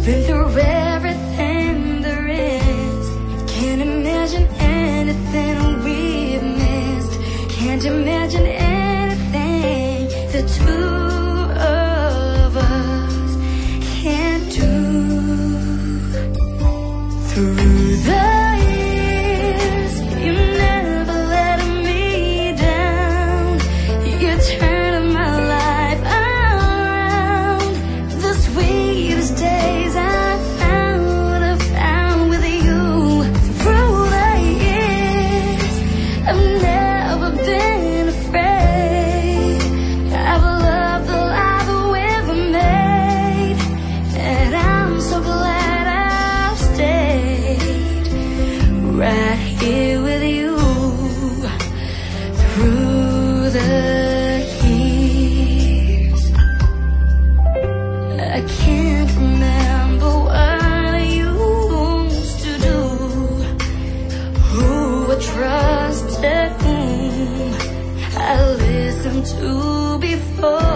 been through everything there is. Can't imagine anything we've missed. Can't imagine anything the two of us can't do. Through the years, you never let me down. You turned my life around. The sweetest days I found with you. Through the years, I've never been afraid. I've loved the life we've made, and I'm so glad I've stayed right here with you through the years. I can't remember what I used to do, who I trusted, whom I listened to before.